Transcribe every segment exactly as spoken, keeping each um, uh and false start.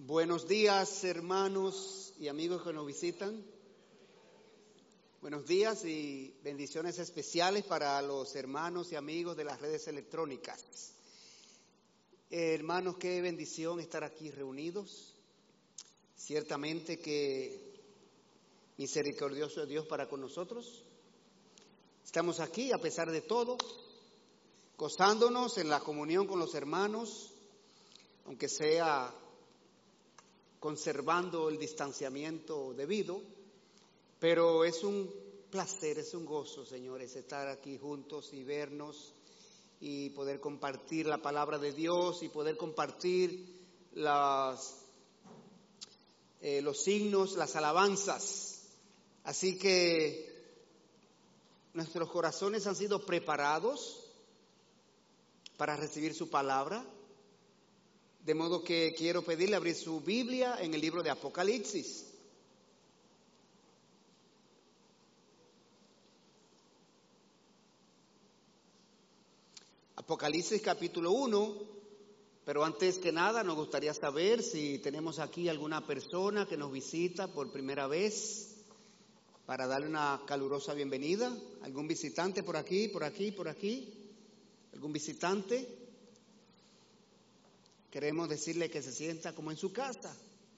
Buenos días, hermanos y amigos que nos visitan. Buenos días y bendiciones especiales para los hermanos y amigos de las redes electrónicas. Eh, hermanos, qué bendición estar aquí reunidos. Ciertamente que misericordioso es Dios para con nosotros. Estamos aquí a pesar de todo, gozándonos en la comunión con los hermanos, aunque sea conservando el distanciamiento debido, pero es un placer, es un gozo, señores, estar aquí juntos y vernos y poder compartir la palabra de Dios y poder compartir las, eh, los signos, las alabanzas. Así que nuestros corazones han sido preparados para recibir su palabra. De modo que quiero pedirle abrir su Biblia en el libro de Apocalipsis. Apocalipsis capítulo uno, pero antes que nada nos gustaría saber si tenemos aquí alguna persona que nos visita por primera vez para darle una calurosa bienvenida. ¿Algún visitante por aquí, por aquí, por aquí? ¿Algún visitante? Queremos decirle que se sienta como en su casa.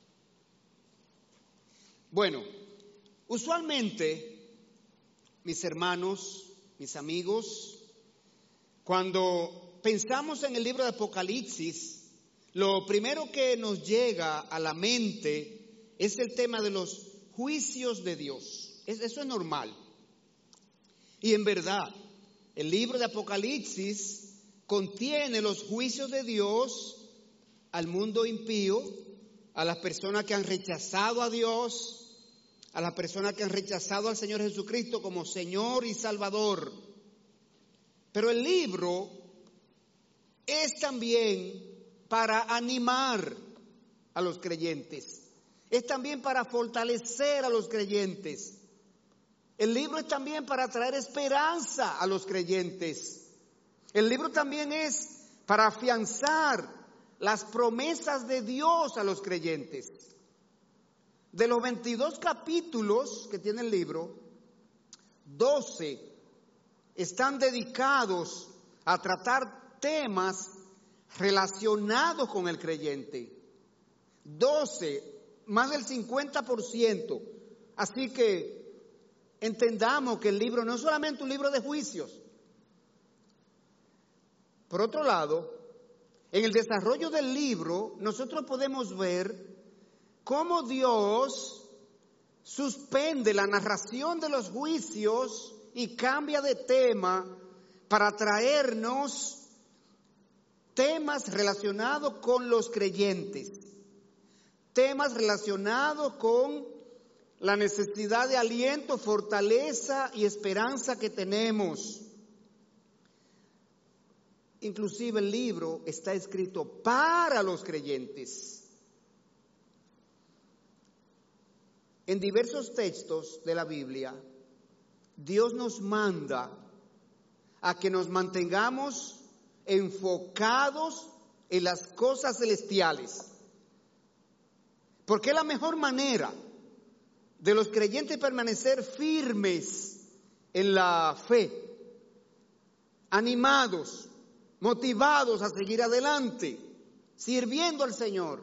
Bueno, usualmente, mis hermanos, mis amigos, cuando pensamos en el libro de Apocalipsis, lo primero que nos llega a la mente es el tema de los juicios de Dios. Eso es normal. Y en verdad, el libro de Apocalipsis contiene los juicios de Dios al mundo impío, a las personas que han rechazado a Dios, a las personas que han rechazado al Señor Jesucristo como Señor y Salvador. Pero el libro es también para animar a los creyentes, es también para fortalecer a los creyentes. El libro es también para traer esperanza a los creyentes. El libro también es para afianzar las promesas de Dios a los creyentes. De los veintidós capítulos que tiene el libro, doce están dedicados a tratar temas relacionados con el creyente. doce, más del cincuenta por ciento. Así que entendamos que el libro no es solamente un libro de juicios. Por otro lado, en el desarrollo del libro, nosotros podemos ver cómo Dios suspende la narración de los juicios y cambia de tema para traernos temas relacionados con los creyentes, temas relacionados con la necesidad de aliento, fortaleza y esperanza que tenemos. Inclusive el libro está escrito para los creyentes. En diversos textos de la Biblia, Dios nos manda a que nos mantengamos enfocados en las cosas celestiales. Porque es la mejor manera de los creyentes permanecer firmes en la fe, animados, motivados a seguir adelante, sirviendo al Señor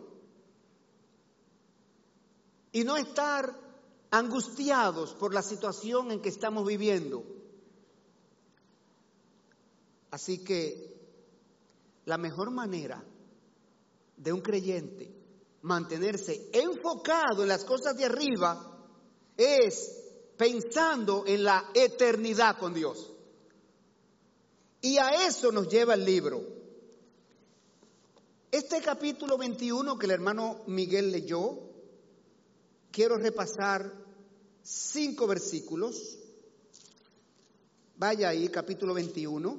y no estar angustiados por la situación en que estamos viviendo. Así que la mejor manera de un creyente mantenerse enfocado en las cosas de arriba es pensando en la eternidad con Dios. Y a eso nos lleva el libro. Este capítulo veintiuno que el hermano Miguel leyó, quiero repasar cinco versículos. Vaya ahí, capítulo veintiuno.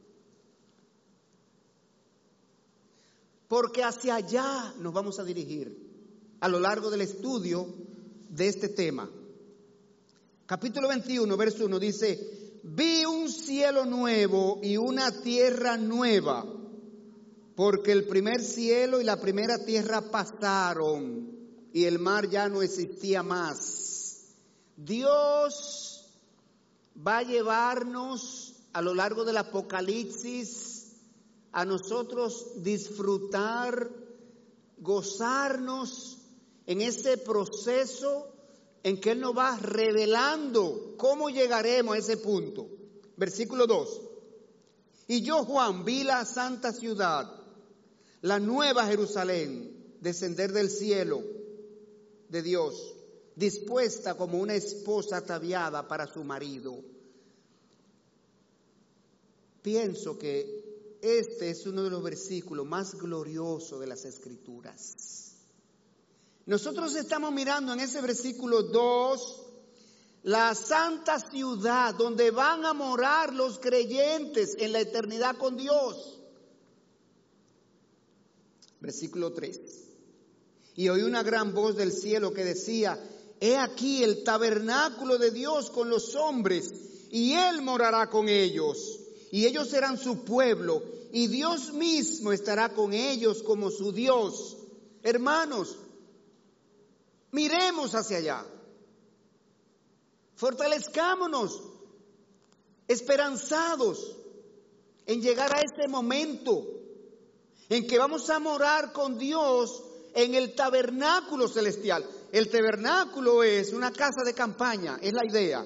Porque hacia allá nos vamos a dirigir a lo largo del estudio de este tema. Capítulo veintiuno, verso uno dice: vi un cielo nuevo y una tierra nueva, porque el primer cielo y la primera tierra pasaron y el mar ya no existía más. Dios va a llevarnos a lo largo del Apocalipsis a nosotros disfrutar, gozarnos en ese proceso en que Él nos va revelando cómo llegaremos a ese punto. Versículo dos. Y yo, Juan, vi la santa ciudad, la nueva Jerusalén, descender del cielo de Dios, dispuesta como una esposa ataviada para su marido. Pienso que este es uno de los versículos más gloriosos de las Escrituras. Nosotros estamos mirando en ese versículo dos la santa ciudad donde van a morar los creyentes en la eternidad con Dios. Versículo tres. Y oí una gran voz del cielo que decía: he aquí el tabernáculo de Dios con los hombres, y Él morará con ellos, y ellos serán su pueblo, y Dios mismo estará con ellos como su Dios. Hermanos, miremos hacia allá. Fortalezcámonos, esperanzados en llegar a ese momento en que vamos a morar con Dios en el tabernáculo celestial. El tabernáculo es una casa de campaña, es la idea.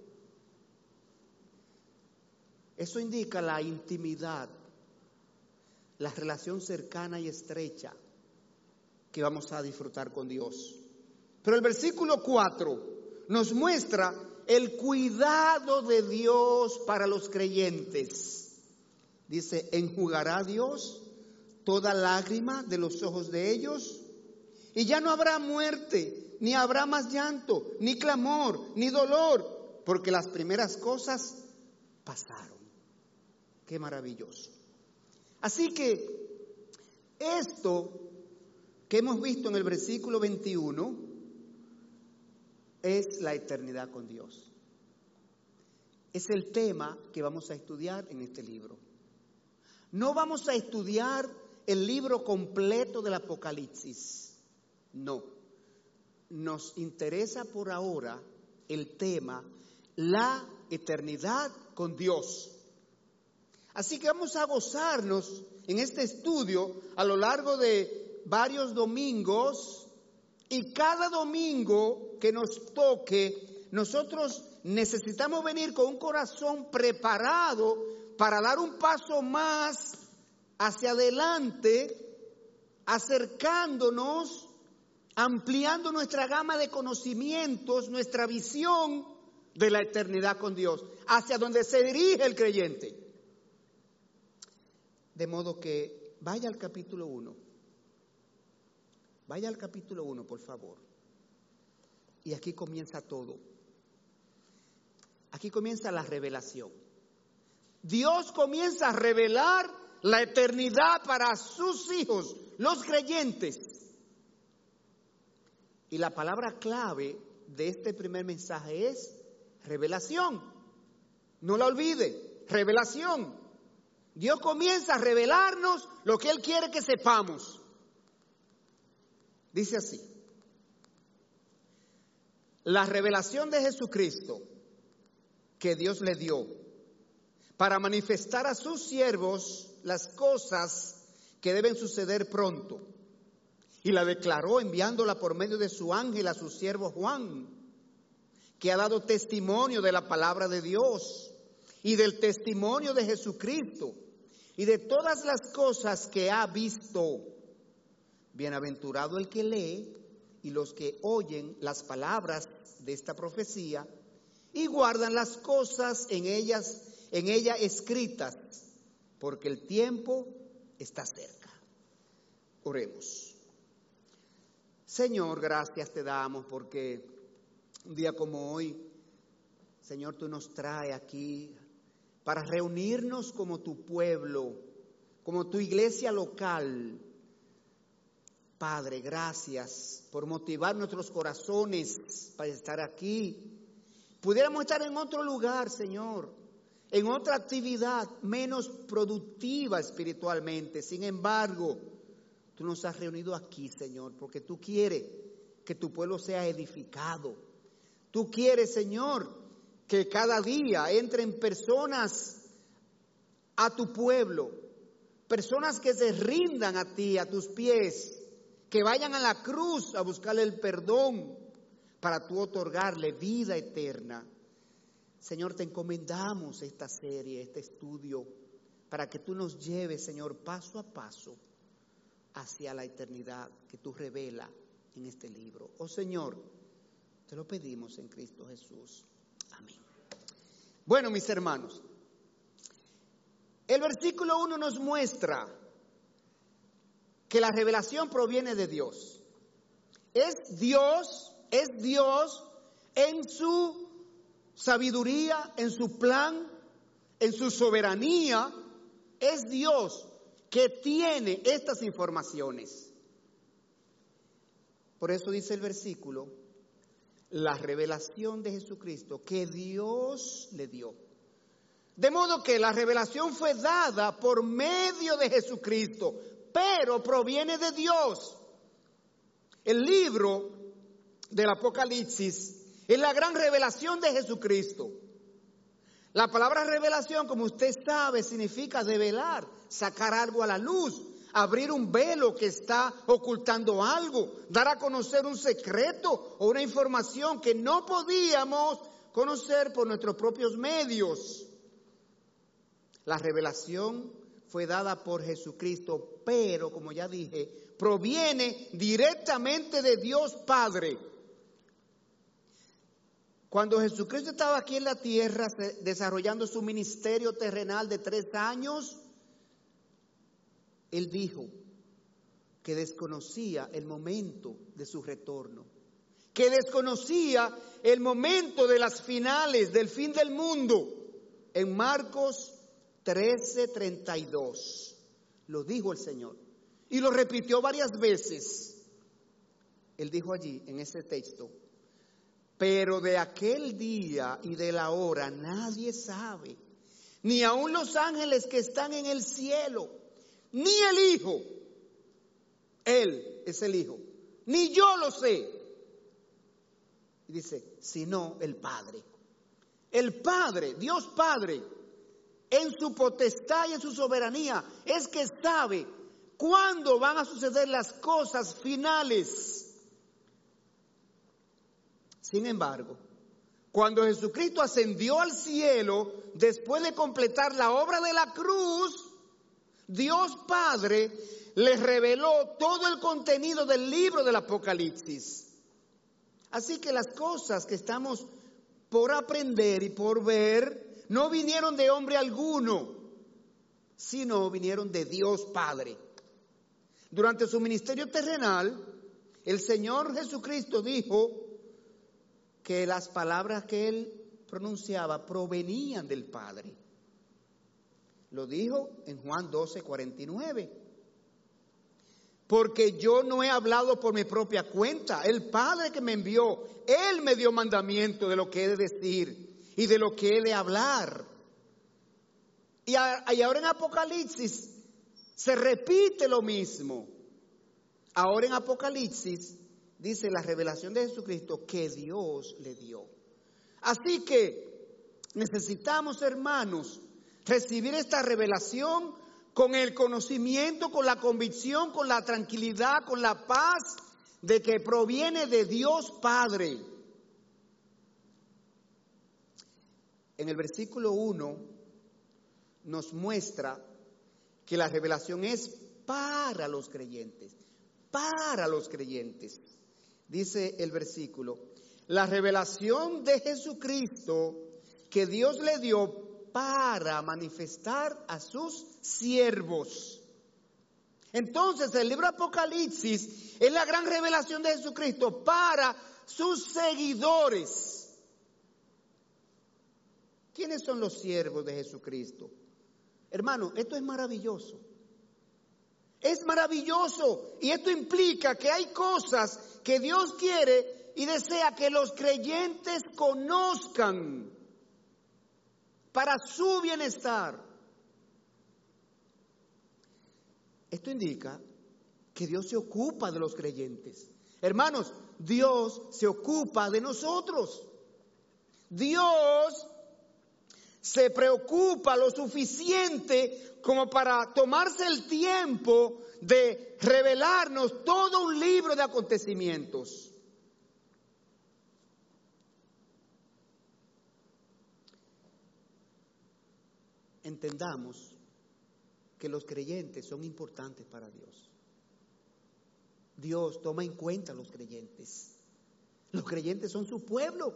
Eso indica la intimidad, la relación cercana y estrecha que vamos a disfrutar con Dios. Pero el versículo cuatro nos muestra el cuidado de Dios para los creyentes. Dice: enjugará Dios toda lágrima de los ojos de ellos, y ya no habrá muerte, ni habrá más llanto, ni clamor, ni dolor, porque las primeras cosas pasaron. Qué maravilloso. Así que esto que hemos visto en el versículo veintiuno es la eternidad con Dios. Es el tema que vamos a estudiar en este libro. No vamos a estudiar el libro completo del Apocalipsis. No. Nos interesa por ahora el tema, la eternidad con Dios. Así que vamos a gozarnos en este estudio a lo largo de varios domingos, y cada domingo que nos toque, nosotros necesitamos venir con un corazón preparado para dar un paso más hacia adelante, acercándonos, ampliando nuestra gama de conocimientos, nuestra visión de la eternidad con Dios, hacia donde se dirige el creyente. De modo que vaya al capítulo uno. Vaya al capítulo uno, por favor. Y aquí comienza todo. Aquí comienza la revelación. Dios comienza a revelar la eternidad para sus hijos, los creyentes. Y la palabra clave de este primer mensaje es revelación. No la olvide, revelación. Dios comienza a revelarnos lo que Él quiere que sepamos. Dice así: la revelación de Jesucristo que Dios le dio para manifestar a sus siervos las cosas que deben suceder pronto, y la declaró enviándola por medio de su ángel a su siervo Juan, que ha dado testimonio de la palabra de Dios y del testimonio de Jesucristo y de todas las cosas que ha visto. Bienaventurado el que lee y los que oyen las palabras de esta profecía y guardan las cosas en ellas, en ella escritas, porque el tiempo está cerca. Oremos. Señor, gracias te damos porque un día como hoy, Señor, tú nos traes aquí para reunirnos como tu pueblo, como tu iglesia local. Padre, gracias por motivar nuestros corazones para estar aquí. Pudiéramos estar en otro lugar, Señor, en otra actividad menos productiva espiritualmente. Sin embargo, tú nos has reunido aquí, Señor, porque tú quieres que tu pueblo sea edificado. Tú quieres, Señor, que cada día entren personas a tu pueblo, personas que se rindan a ti, a tus pies, que vayan a la cruz a buscarle el perdón para tú otorgarle vida eterna. Señor, te encomendamos esta serie, este estudio, para que tú nos lleves, Señor, paso a paso hacia la eternidad que tú revelas en este libro. Oh Señor, te lo pedimos en Cristo Jesús. Amén. Bueno, mis hermanos, el versículo uno nos muestra que la revelación proviene de Dios. Es Dios, es Dios en su sabiduría, en su plan, en su soberanía. Es Dios que tiene estas informaciones. Por eso dice el versículo, la revelación de Jesucristo que Dios le dio. De modo que la revelación fue dada por medio de Jesucristo, pero proviene de Dios. El libro del Apocalipsis es la gran revelación de Jesucristo. La palabra revelación, como usted sabe, significa develar, sacar algo a la luz, abrir un velo que está ocultando algo, dar a conocer un secreto o una información que no podíamos conocer por nuestros propios medios. La revelación fue dada por Jesucristo, pero, como ya dije, proviene directamente de Dios Padre. Cuando Jesucristo estaba aquí en la tierra desarrollando su ministerio terrenal de tres años, Él dijo que desconocía el momento de su retorno, que desconocía el momento de las finales, del fin del mundo. En Marcos trece, treinta y dos, lo dijo el Señor y lo repitió varias veces. Él dijo allí en ese texto, pero de aquel día y de la hora nadie sabe, ni aun los ángeles que están en el cielo, ni el Hijo, Él es el Hijo, ni yo lo sé. Y dice, sino el Padre. El Padre, Dios Padre, en su potestad y en su soberanía, es que sabe cuándo van a suceder las cosas finales. Sin embargo, cuando Jesucristo ascendió al cielo, después de completar la obra de la cruz, Dios Padre le reveló todo el contenido del libro del Apocalipsis. Así que las cosas que estamos por aprender y por ver no vinieron de hombre alguno, sino vinieron de Dios Padre. Durante su ministerio terrenal, el Señor Jesucristo dijo que las palabras que Él pronunciaba provenían del Padre. Lo dijo en Juan doce, cuarenta y nueve. Porque yo no he hablado por mi propia cuenta. El Padre que me envió, Él me dio mandamiento de lo que he de decir y de lo que he de hablar. Y, a, y ahora en Apocalipsis se repite lo mismo. Ahora en Apocalipsis dice la revelación de Jesucristo que Dios le dio. Así que necesitamos, hermanos, recibir esta revelación con el conocimiento, con la convicción, con la tranquilidad, con la paz de que proviene de Dios Padre. En el versículo uno nos muestra que la revelación es para los creyentes, para los creyentes. Dice el versículo, la revelación de Jesucristo que Dios le dio para manifestar a sus siervos. Entonces el libro Apocalipsis es la gran revelación de Jesucristo para sus seguidores. ¿Quiénes son los siervos de Jesucristo? Hermano, esto es maravilloso. Es maravilloso y esto implica que hay cosas que Dios quiere y desea que los creyentes conozcan. para su bienestar. Esto indica que Dios se ocupa de los creyentes. Hermanos, Dios se ocupa de nosotros. Dios se preocupa lo suficiente como para tomarse el tiempo de revelarnos todo un libro de acontecimientos. Entendamos que los creyentes son importantes para Dios. Dios toma en cuenta a los creyentes. Los creyentes son su pueblo.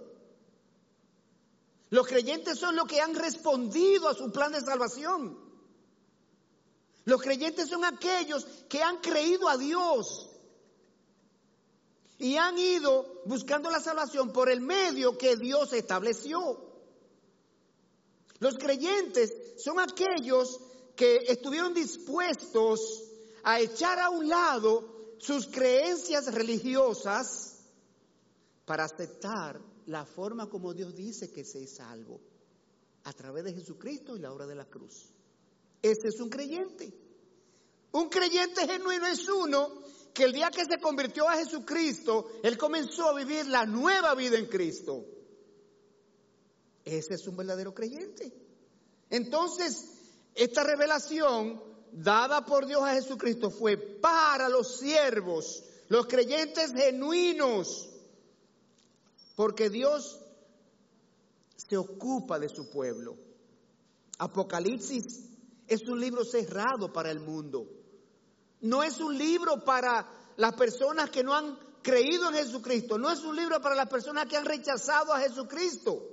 Los creyentes son los que han respondido a su plan de salvación. Los creyentes son aquellos que han creído a Dios y han ido buscando la salvación por el medio que Dios estableció. Los creyentes son aquellos que estuvieron dispuestos a echar a un lado sus creencias religiosas para aceptar la forma como Dios dice que se es salvo, a través de Jesucristo y la obra de la cruz. Ese es un creyente. Un creyente genuino es uno que el día que se convirtió a Jesucristo, él comenzó a vivir la nueva vida en Cristo. Ese es un verdadero creyente. Entonces, esta revelación dada por Dios a Jesucristo fue para los siervos, los creyentes genuinos, porque Dios se ocupa de su pueblo. Apocalipsis es un libro cerrado para el mundo. No es un libro para las personas que no han creído en Jesucristo. No es un libro para las personas que han rechazado a Jesucristo.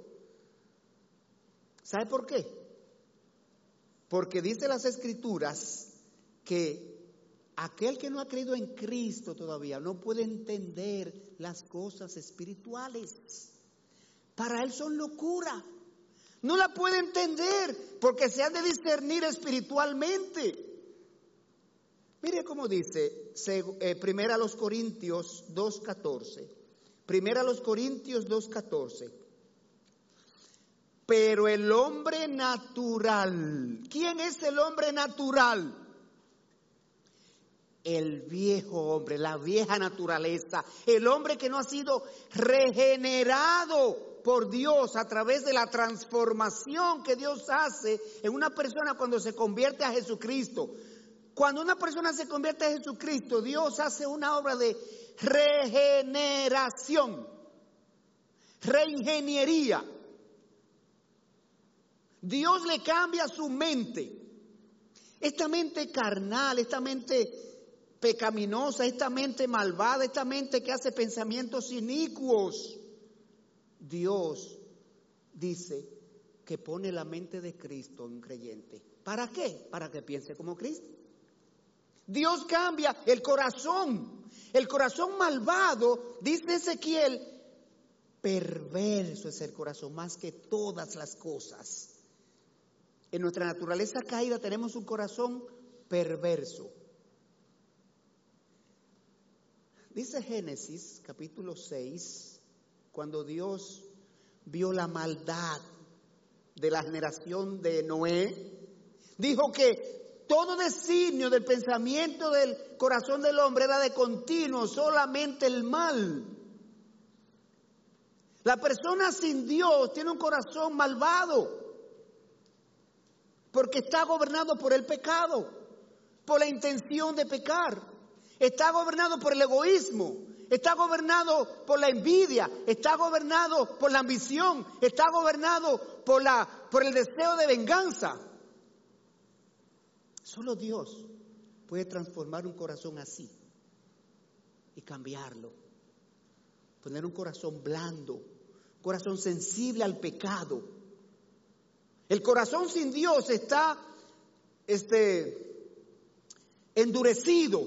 ¿Sabe por qué? Porque dice las Escrituras que aquel que no ha creído en Cristo todavía no puede entender las cosas espirituales. Para él son locura. No la puede entender porque se han de discernir espiritualmente. Mire cómo dice eh, Primera a los Corintios dos catorce. Primera a los Corintios dos catorce. Pero el hombre natural, ¿quién es el hombre natural? El viejo hombre, la vieja naturaleza, el hombre que no ha sido regenerado por Dios a través de la transformación que Dios hace en una persona cuando se convierte a Jesucristo. Cuando una persona se convierte a Jesucristo, Dios hace una obra de regeneración, reingeniería. Dios le cambia su mente. Esta mente carnal, esta mente pecaminosa, esta mente malvada, esta mente que hace pensamientos inicuos. Dios dice que pone la mente de Cristo en un creyente. ¿Para qué? Para que piense como Cristo. Dios cambia el corazón. El corazón malvado, dice Ezequiel, perverso es el corazón más que todas las cosas. En nuestra naturaleza caída tenemos un corazón perverso. Dice Génesis capítulo seis, cuando Dios vio la maldad de la generación de Noé, dijo que todo designio del pensamiento del corazón del hombre era de continuo, solamente el mal. La persona sin Dios tiene un corazón malvado, porque está gobernado por el pecado, por la intención de pecar. Está gobernado por el egoísmo, está gobernado por la envidia, está gobernado por la ambición, está gobernado por, la, por el deseo de venganza. Solo Dios puede transformar un corazón así y cambiarlo. Poner un corazón blando, un corazón sensible al pecado. El corazón sin Dios está este, endurecido,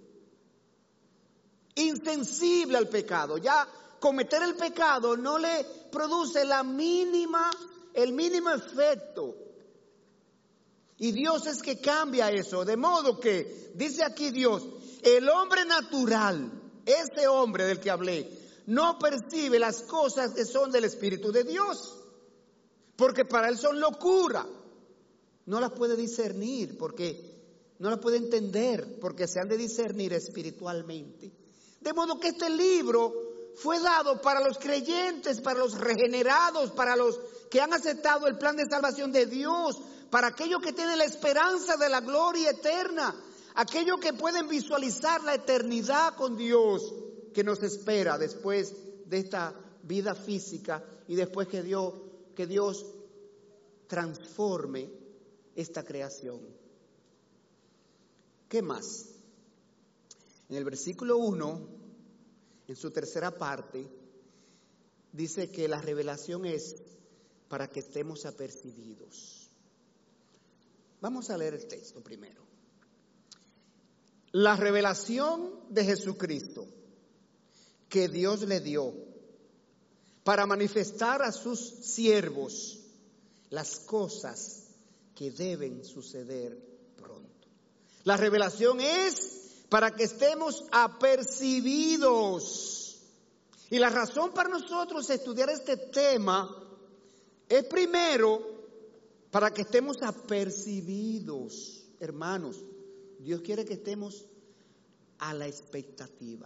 insensible al pecado. Ya cometer el pecado no le produce la mínima, el mínimo efecto. Y Dios es que cambia eso. De modo que, dice aquí Dios, el hombre natural, ese hombre del que hablé, no percibe las cosas que son del Espíritu de Dios, porque para él son locura. No las puede discernir porque no las puede entender, porque se han de discernir espiritualmente. De modo que este libro fue dado para los creyentes, para los regenerados, para los que han aceptado el plan de salvación de Dios, para aquellos que tienen la esperanza de la gloria eterna, aquellos que pueden visualizar la eternidad con Dios que nos espera después de esta vida física y después que Dios, que Dios transforme esta creación. ¿Qué más? En el versículo uno, en su tercera parte, dice que la revelación es para que estemos apercibidos. Vamos a leer el texto primero. La revelación de Jesucristo que Dios le dio para manifestar a sus siervos las cosas que deben suceder pronto. La revelación es para que estemos apercibidos. Y la razón para nosotros estudiar este tema es primero para que estemos apercibidos. Hermanos, Dios quiere que estemos a la expectativa.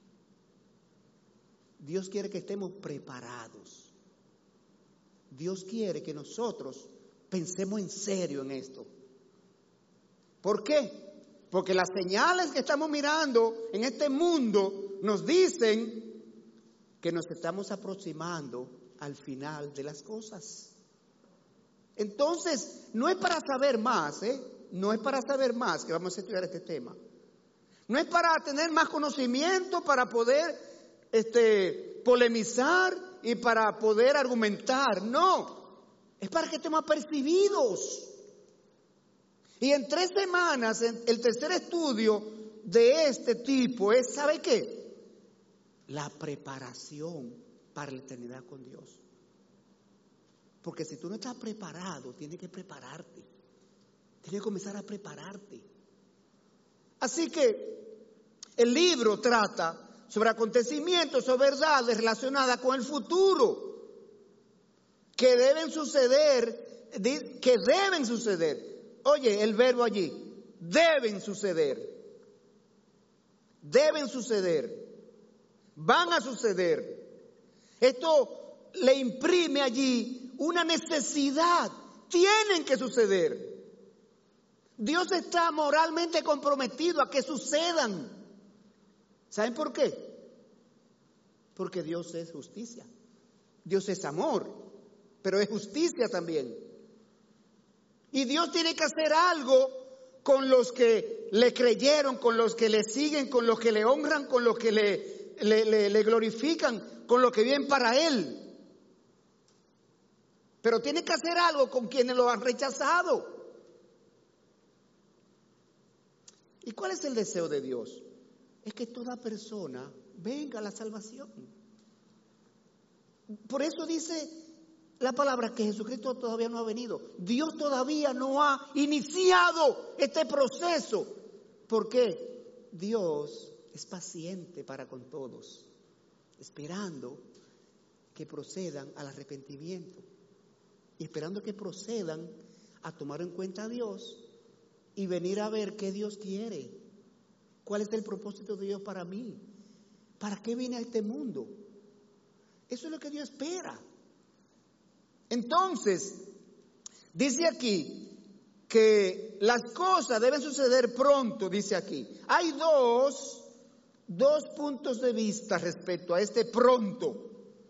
Dios quiere que estemos preparados. Dios quiere que nosotros pensemos en serio en esto. ¿Por qué? Porque las señales que estamos mirando en este mundo nos dicen que nos estamos aproximando al final de las cosas. Entonces, no es para saber más, ¿eh? No es para saber más que vamos a estudiar este tema. No es para tener más conocimiento, para poder este, polemizar y para poder argumentar. No, es para que estemos apercibidos. Y en tres semanas, el tercer estudio de este tipo es, ¿sabe qué? La preparación para la eternidad con Dios. Porque si tú no estás preparado, tienes que prepararte. Tienes que comenzar a prepararte. Así que el libro trata sobre acontecimientos o verdades relacionadas con el futuro que deben suceder, que deben suceder. Oye, el verbo allí, deben suceder. Deben suceder. Van a suceder. Esto le imprime allí una necesidad. Tienen que suceder. Dios está moralmente comprometido a que sucedan. ¿Saben por qué? Porque Dios es justicia. Dios es amor, pero es justicia también. Y Dios tiene que hacer algo con los que le creyeron, con los que le siguen, con los que le honran, con los que le, le, le, le glorifican, con los que viven para Él. Pero tiene que hacer algo con quienes lo han rechazado. ¿Y cuál es el deseo de Dios? Es que toda persona venga a la salvación. Por eso dice la palabra que Jesucristo todavía no ha venido. Dios todavía no ha iniciado este proceso. ¿Por qué? Dios es paciente para con todos, esperando que procedan al arrepentimiento y esperando que procedan a tomar en cuenta a Dios y venir a ver qué Dios quiere. ¿Cuál es el propósito de Dios para mí? ¿Para qué vine a este mundo? Eso es lo que Dios espera. Entonces, dice aquí que las cosas deben suceder pronto, dice aquí. Hay dos, dos puntos de vista respecto a este pronto.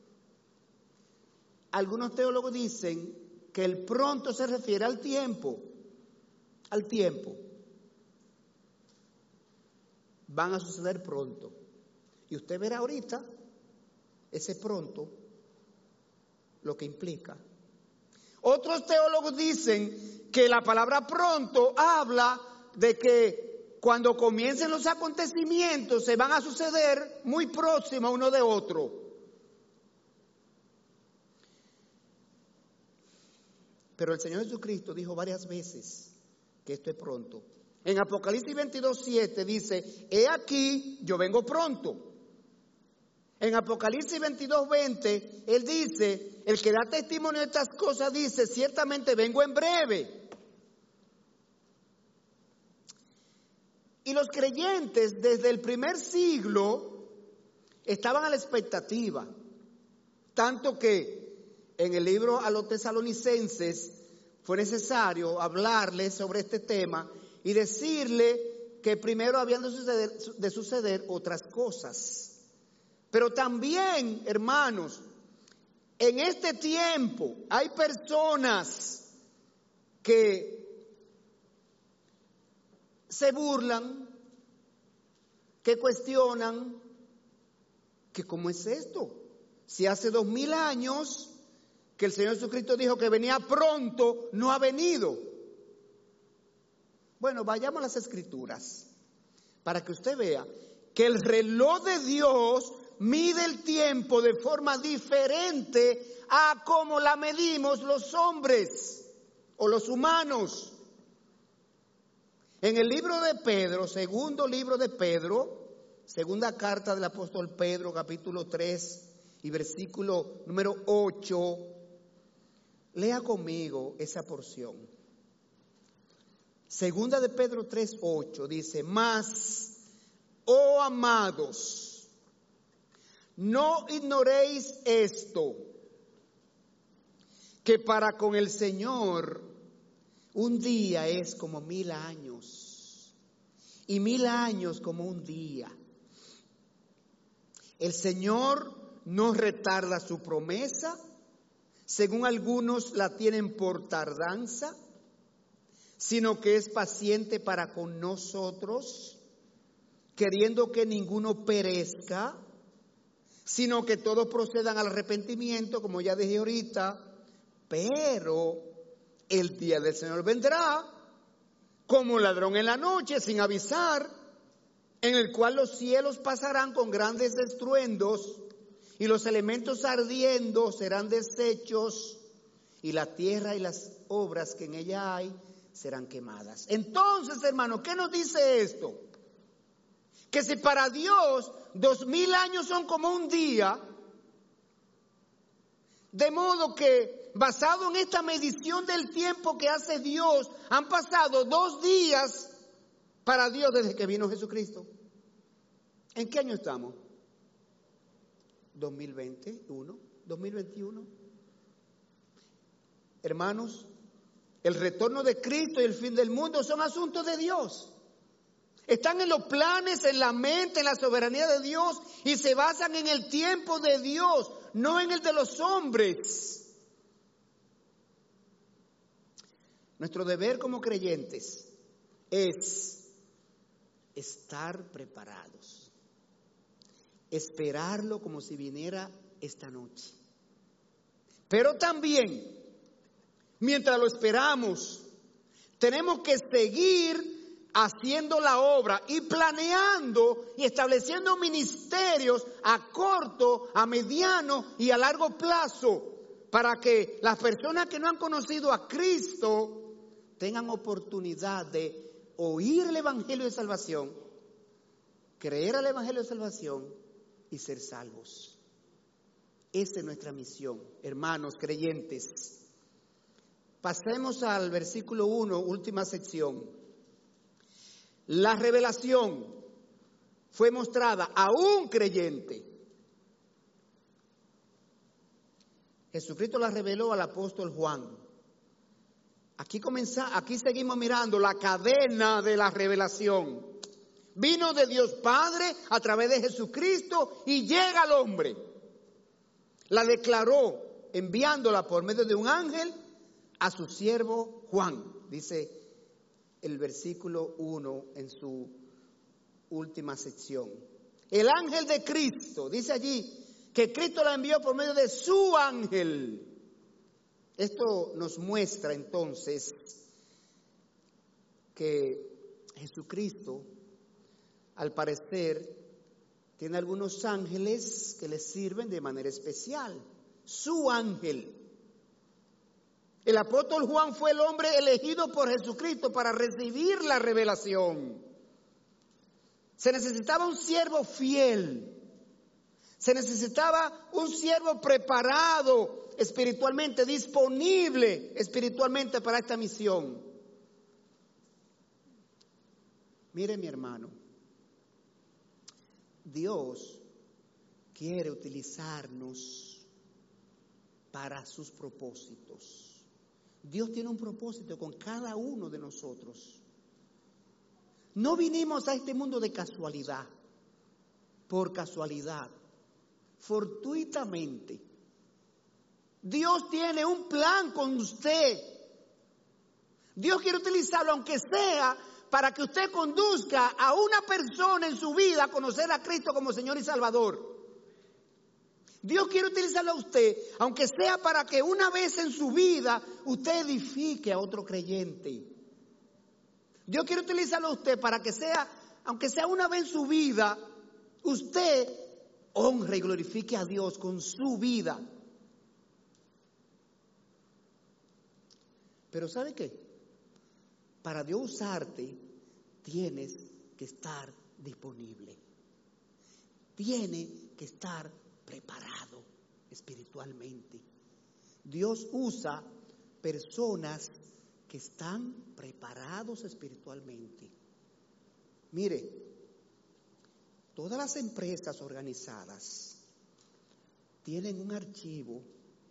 Algunos teólogos dicen que el pronto se refiere al tiempo, al tiempo. Van a suceder pronto. Y usted verá ahorita ese pronto, lo que implica. Otros teólogos dicen que la palabra pronto habla de que cuando comiencen los acontecimientos se van a suceder muy próximos uno de otro. Pero el Señor Jesucristo dijo varias veces que esto es pronto. En Apocalipsis veintidós, siete dice, he aquí, yo vengo pronto. En Apocalipsis veintidós, veinte, él dice, el que da testimonio de estas cosas dice, ciertamente vengo en breve. Y los creyentes desde el primer siglo estaban a la expectativa, tanto que en el libro a los tesalonicenses fue necesario hablarles sobre este tema y decirle que primero habían de suceder, de suceder otras cosas. Pero también, hermanos, en este tiempo hay personas que se burlan, que cuestionan, que cómo es esto. Si hace dos mil años que el Señor Jesucristo dijo que venía pronto, no ha venido. Bueno, vayamos a las Escrituras para que usted vea que el reloj de Dios mide el tiempo de forma diferente a como la medimos los hombres o los humanos. En el libro de Pedro, segundo libro de Pedro, segunda carta del apóstol Pedro, capítulo tres y versículo número ocho, lea conmigo esa porción. Segunda de Pedro tres, ocho dice, mas, oh amados, no ignoréis esto, que para con el Señor un día es como mil años, y mil años como un día. El Señor no retarda su promesa, según algunos la tienen por tardanza, sino que es paciente para con nosotros, queriendo que ninguno perezca, sino que todos procedan al arrepentimiento, como ya dije ahorita, pero el día del Señor vendrá como ladrón en la noche, sin avisar, en el cual los cielos pasarán con grandes estruendos y los elementos ardiendo serán deshechos y la tierra y las obras que en ella hay serán quemadas. Entonces, hermano, ¿qué nos dice esto? Que si para Dios dos mil años son como un día, de modo que basado en esta medición del tiempo que hace Dios, han pasado dos días para Dios desde que vino Jesucristo. ¿En qué año estamos? dos mil veintiuno, dos mil veintiuno. Hermanos, el retorno de Cristo y el fin del mundo son asuntos de Dios. Están en los planes, en la mente, en la soberanía de Dios y se basan en el tiempo de Dios, no en el de los hombres. Nuestro deber como creyentes es estar preparados, esperarlo como si viniera esta noche. Pero también, mientras lo esperamos, tenemos que seguir haciendo la obra y planeando y estableciendo ministerios a corto, a mediano y a largo plazo para que las personas que no han conocido a Cristo tengan oportunidad de oír el Evangelio de salvación, creer al Evangelio de salvación y ser salvos. Esa es nuestra misión, hermanos creyentes. Pasemos al versículo uno, última sección. La revelación fue mostrada a un creyente. Jesucristo la reveló al apóstol Juan. Aquí comienza, aquí seguimos mirando la cadena de la revelación. Vino de Dios Padre a través de Jesucristo y llega al hombre. La declaró enviándola por medio de un ángel a su siervo Juan, dice el versículo uno en su última sección. El ángel de Cristo, dice allí que Cristo la envió por medio de su ángel. Esto nos muestra entonces que Jesucristo, al parecer, tiene algunos ángeles que le sirven de manera especial. Su ángel. El apóstol Juan fue el hombre elegido por Jesucristo para recibir la revelación. Se necesitaba un siervo fiel. Se necesitaba un siervo preparado espiritualmente, disponible espiritualmente para esta misión. Mire, mi hermano, Dios quiere utilizarnos para sus propósitos. Dios tiene un propósito con cada uno de nosotros. No vinimos a este mundo de casualidad, por casualidad, fortuitamente. Dios tiene un plan con usted. Dios quiere utilizarlo, aunque sea para que usted conduzca a una persona en su vida a conocer a Cristo como Señor y Salvador. Dios quiere utilizarlo a usted, aunque sea para que una vez en su vida usted edifique a otro creyente. Dios quiere utilizarlo a usted para que sea, aunque sea una vez en su vida, usted honre y glorifique a Dios con su vida. Pero ¿sabe qué? Para Dios usarte, tienes que estar disponible. Tiene que estar preparado espiritualmente. Dios usa personas que están preparados espiritualmente. Mire, todas las empresas organizadas tienen un archivo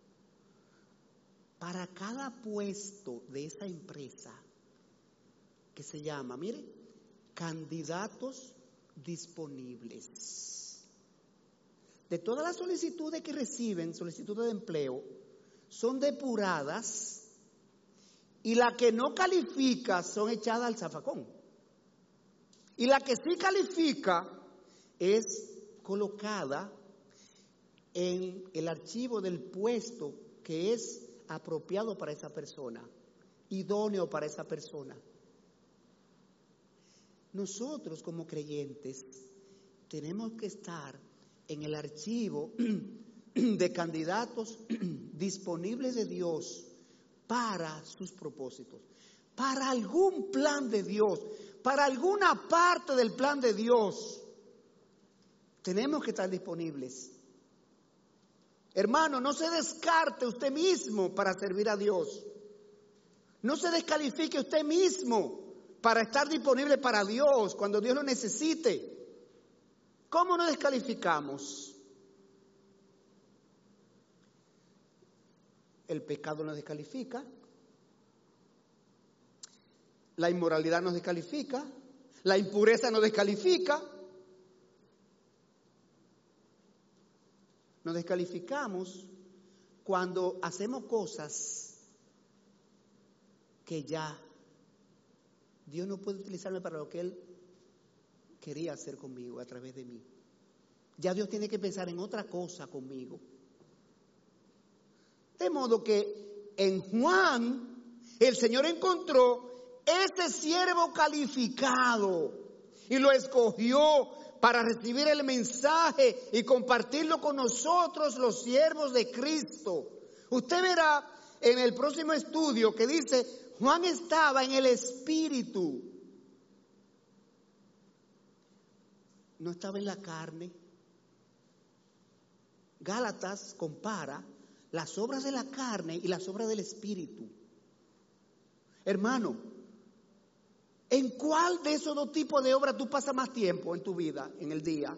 para cada puesto de esa empresa que se llama, mire, candidatos disponibles. De todas las solicitudes que reciben, solicitudes de empleo, son depuradas y la que no califica son echadas al zafacón. Y la que sí califica es colocada en el archivo del puesto que es apropiado para esa persona, idóneo para esa persona. Nosotros como creyentes tenemos que estar en el archivo de candidatos disponibles de Dios para sus propósitos, para algún plan de Dios, para alguna parte del plan de Dios. Tenemos que estar disponibles. Hermano, no se descarte usted mismo para servir a Dios. No se descalifique usted mismo para estar disponible para Dios cuando Dios lo necesite. ¿Cómo nos descalificamos? El pecado nos descalifica, la inmoralidad nos descalifica, la impureza nos descalifica. Nos descalificamos cuando hacemos cosas que ya Dios no puede utilizarme para lo que Él quería hacer conmigo a través de mí. Ya Dios tiene que pensar en otra cosa conmigo. De modo que en Juan el Señor encontró ese siervo calificado y lo escogió para recibir el mensaje y compartirlo con nosotros, los siervos de Cristo. Usted verá en el próximo estudio que dice, Juan estaba en el Espíritu. No estaba en la carne. Gálatas compara las obras de la carne y las obras del Espíritu. Hermano, ¿en cuál de esos dos tipos de obras tú pasas más tiempo en tu vida, en el día?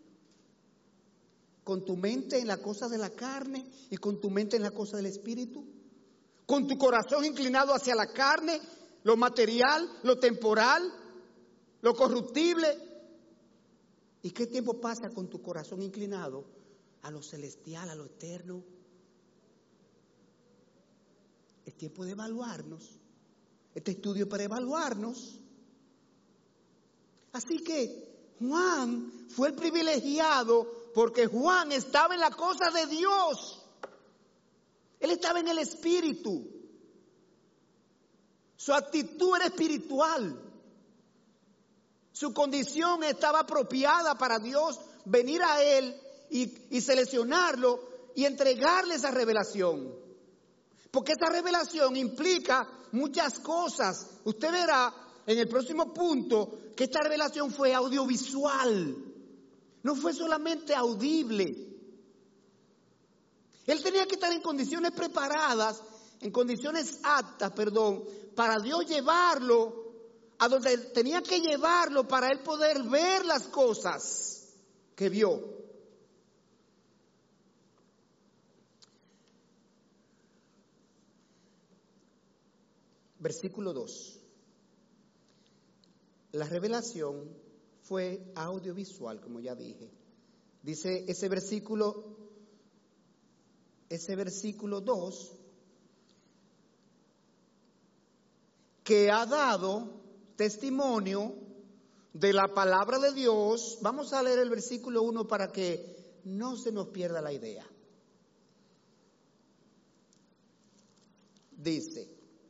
¿Con tu mente en la cosa de la carne y con tu mente en la cosa del Espíritu? ¿Con tu corazón inclinado hacia la carne, lo material, lo temporal, lo corruptible? ¿Y qué tiempo pasa con tu corazón inclinado a lo celestial, a lo eterno? Es tiempo de evaluarnos. Este estudio para evaluarnos. Así que Juan fue el privilegiado porque Juan estaba en la cosa de Dios. Él estaba en el Espíritu. Su actitud era espiritual. Su condición estaba apropiada para Dios venir a Él y, y seleccionarlo y entregarle esa revelación. Porque esa revelación implica muchas cosas. Usted verá en el próximo punto que esta revelación fue audiovisual. No fue solamente audible. Él tenía que estar en condiciones preparadas, en condiciones aptas, perdón, para Dios llevarlo a donde tenía que llevarlo para él poder ver las cosas que vio. Versículo dos. La revelación fue audiovisual, como ya dije. Dice ese versículo, ese versículo dos, que ha dado testimonio de la palabra de Dios. Vamos a leer el versículo uno para que no se nos pierda la idea. Dice: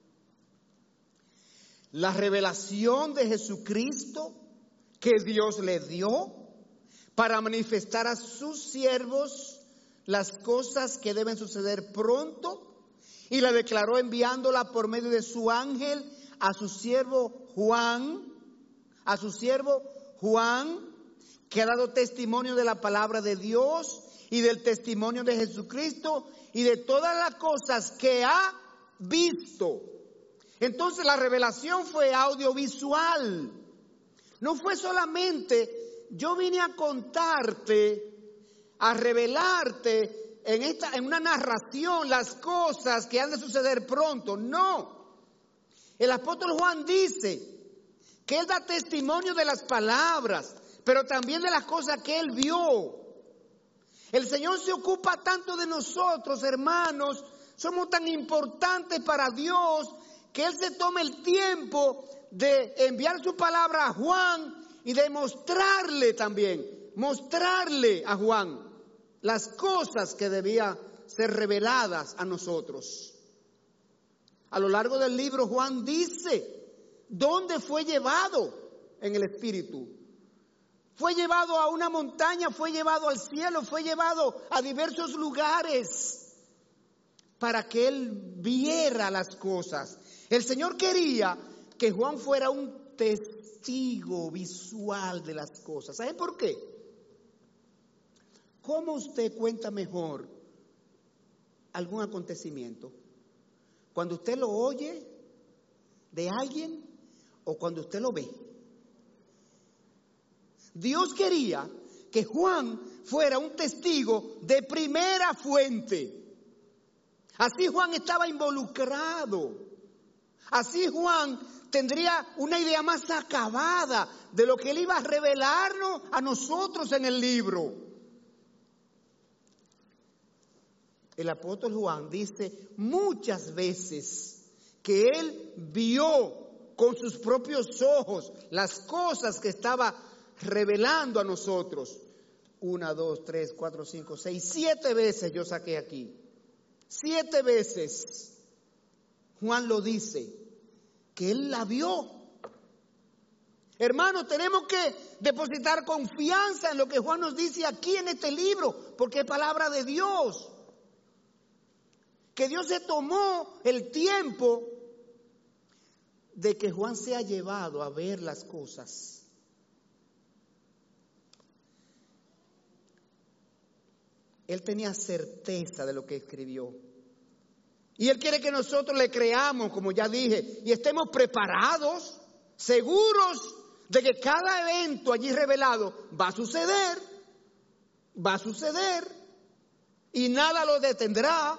la revelación de Jesucristo que Dios le dio para manifestar a sus siervos las cosas que deben suceder pronto, y la declaró enviándola por medio de su ángel a su siervo Juan, a su siervo Juan, que ha dado testimonio de la palabra de Dios y del testimonio de Jesucristo y de todas las cosas que ha visto. Entonces la revelación fue audiovisual. No fue solamente yo vine a contarte, a revelarte en esta, en una narración las cosas que han de suceder pronto. No. El apóstol Juan dice que él da testimonio de las palabras, pero también de las cosas que él vio. El Señor se ocupa tanto de nosotros, hermanos, somos tan importantes para Dios, que Él se toma el tiempo de enviar su palabra a Juan y de mostrarle también, mostrarle a Juan las cosas que debían ser reveladas a nosotros. A lo largo del libro Juan dice dónde fue llevado en el Espíritu. Fue llevado a una montaña, fue llevado al cielo, fue llevado a diversos lugares para que él viera las cosas. El Señor quería que Juan fuera un testigo visual de las cosas. ¿Sabe por qué? ¿Cómo usted cuenta mejor algún acontecimiento? ¿Cuando usted lo oye de alguien o cuando usted lo ve? Dios quería que Juan fuera un testigo de primera fuente. Así Juan estaba involucrado. Así Juan tendría una idea más acabada de lo que él iba a revelarnos a nosotros en el libro. El apóstol Juan dice muchas veces que él vio con sus propios ojos las cosas que estaba revelando a nosotros. Una, dos, tres, cuatro, cinco, seis, siete veces yo saqué aquí. Siete veces Juan lo dice, que él la vio. Hermanos, tenemos que depositar confianza en lo que Juan nos dice aquí en este libro, porque es palabra de Dios. Que Dios se tomó el tiempo de que Juan sea llevado a ver las cosas. Él tenía certeza de lo que escribió. Y Él quiere que nosotros le creamos, como ya dije, y estemos preparados, seguros de que cada evento allí revelado va a suceder, va a suceder, y nada lo detendrá.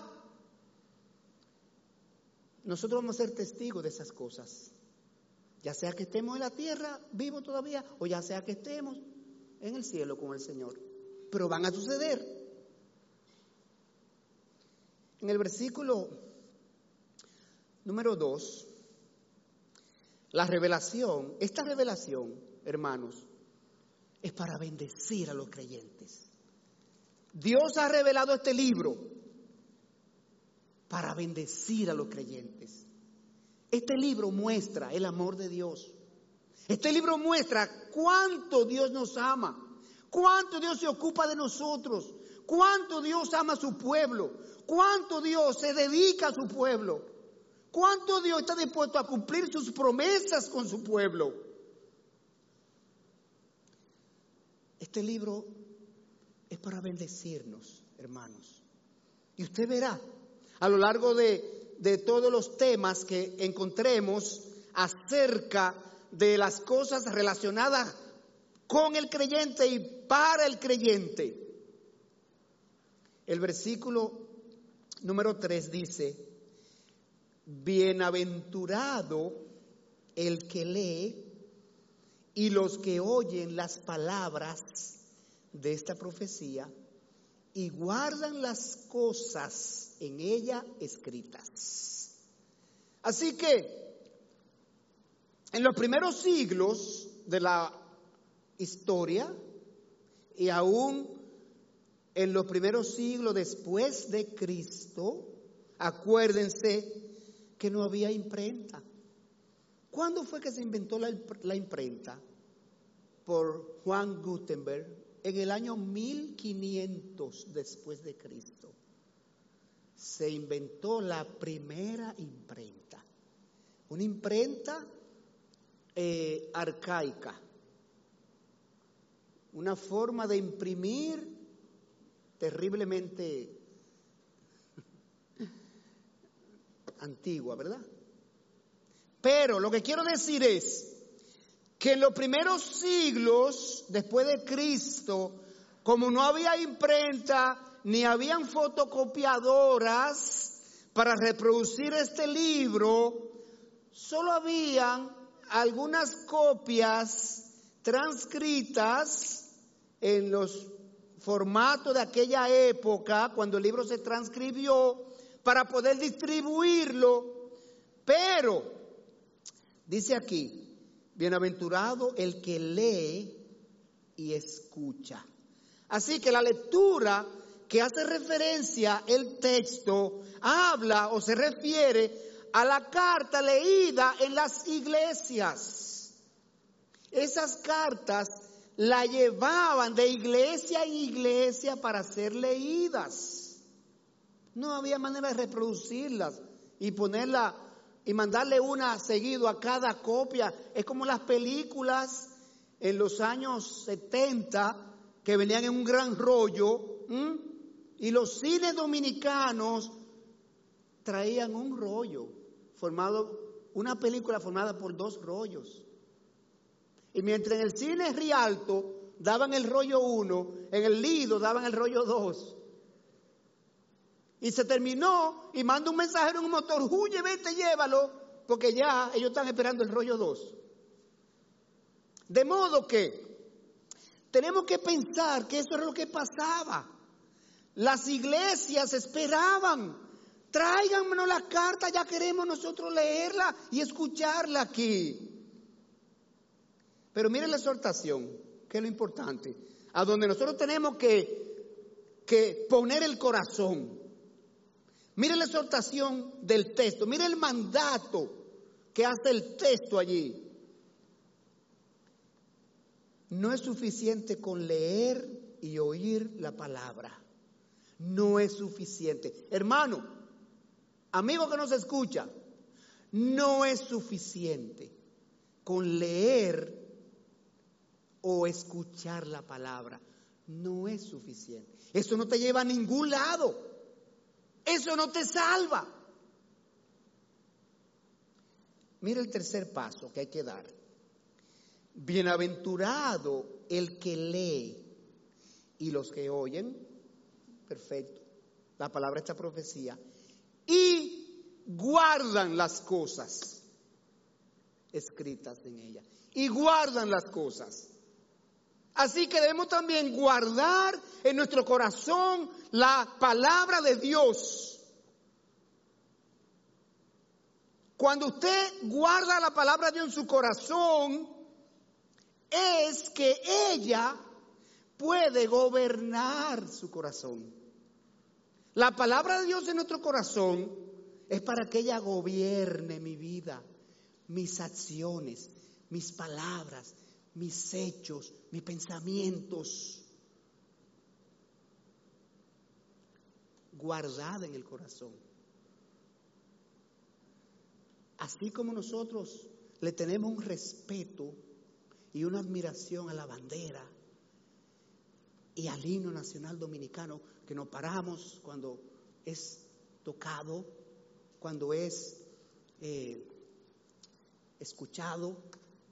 Nosotros vamos a ser testigos de esas cosas, ya sea que estemos en la tierra vivos todavía, o ya sea que estemos en el cielo con el Señor, pero van a suceder. En el versículo número dos, la revelación, esta revelación, hermanos, es para bendecir a los creyentes. Dios ha revelado este libro para bendecir a los creyentes. Este libro muestra el amor de Dios. Este libro muestra cuánto Dios nos ama, cuánto Dios se ocupa de nosotros, cuánto Dios ama a su pueblo, cuánto Dios se dedica a su pueblo, cuánto Dios está dispuesto a cumplir sus promesas con su pueblo. Este libro es para bendecirnos, hermanos. Y usted verá a lo largo de, de todos los temas que encontremos acerca de las cosas relacionadas con el creyente y para el creyente. El versículo número tres dice: bienaventurado el que lee y los que oyen las palabras de esta profecía y guardan las cosas en ella escritas. Así que en los primeros siglos de la historia y aún en los primeros siglos después de Cristo, acuérdense que no había imprenta. ¿Cuándo fue que se inventó la, la imprenta? Por Juan Gutenberg, en el año mil quinientos después de Cristo. Se inventó la primera imprenta. Una imprenta eh, arcaica. Una forma de imprimir terriblemente antigua, ¿verdad? Pero lo que quiero decir es que en los primeros siglos después de Cristo, como no había imprenta ni habían fotocopiadoras para reproducir este libro, solo habían algunas copias transcritas en los formatos de aquella época, cuando el libro se transcribió, para poder distribuirlo. Pero, dice aquí, bienaventurado el que lee y escucha. Así que la lectura que hace referencia el texto habla o se refiere a la carta leída en las iglesias. Esas cartas la llevaban de iglesia en iglesia para ser leídas. No había manera de reproducirlas y ponerla y mandarle una seguido a cada copia. Es como las películas en los años setenta que venían en un gran rollo, ¿m? Y los cines dominicanos traían un rollo formado, una película formada por dos rollos. Y mientras en el cine Rialto daban el rollo uno, en el Lido daban el rollo dos. Y se terminó y manda un mensajero en un motor: huye, vete, llévalo, porque ya ellos están esperando el rollo dos. De modo que tenemos que pensar que eso era lo que pasaba. Las iglesias esperaban: tráigannos la carta, ya queremos nosotros leerla y escucharla aquí. Pero miren la exhortación, que es lo importante, a donde nosotros tenemos que, que poner el corazón. Mire la exhortación del texto, mire el mandato que hace el texto allí. No es suficiente con leer y oír la palabra. No es suficiente. Hermano, amigo que nos escucha, no es suficiente con leer o escuchar la palabra. No es suficiente. Eso no te lleva a ningún lado. Eso no te salva. Mira el tercer paso que hay que dar. Bienaventurado el que lee y los que oyen, perfecto, la palabra esta profecía, y guardan las cosas escritas en ella. Y guardan las cosas. Así que debemos también guardar en nuestro corazón la palabra de Dios. Cuando usted guarda la palabra de Dios en su corazón, es que ella puede gobernar su corazón. La palabra de Dios en nuestro corazón es para que ella gobierne mi vida, mis acciones, mis palabras, mis hechos, mis pensamientos. Guardada en el corazón. Así como nosotros le tenemos un respeto y una admiración a la bandera y al himno nacional dominicano, que nos paramos cuando es tocado, cuando es eh, escuchado.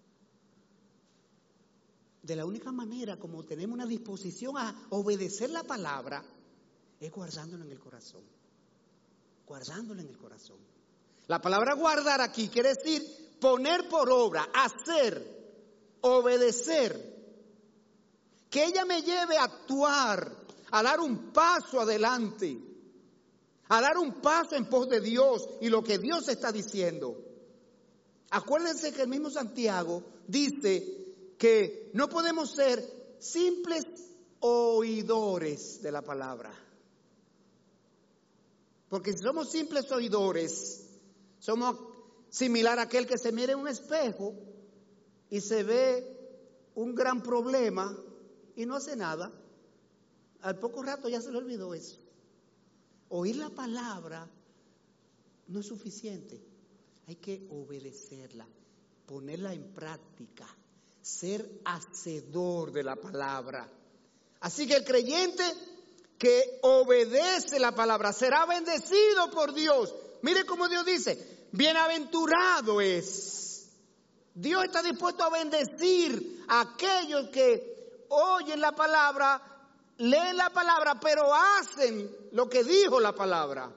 De la única manera como tenemos una disposición a obedecer la palabra es guardándola en el corazón. Guardándola en el corazón. La palabra guardar aquí quiere decir poner por obra, hacer, obedecer. Que ella me lleve a actuar, a dar un paso adelante, a dar un paso en pos de Dios y lo que Dios está diciendo. Acuérdense que el mismo Santiago dice que no podemos ser simples oidores de la palabra. Porque si somos simples oidores, somos similar a aquel que se mira en un espejo y se ve un gran problema y no hace nada. Al poco rato ya se le olvidó eso. Oír la palabra no es suficiente. Hay que obedecerla, ponerla en práctica, ser hacedor de la palabra. Así que el creyente que obedece la palabra será bendecido por Dios. Mire cómo Dios dice, bienaventurado es. Dios está dispuesto a bendecir a aquellos que oyen la palabra, leen la palabra, pero hacen lo que dijo la palabra.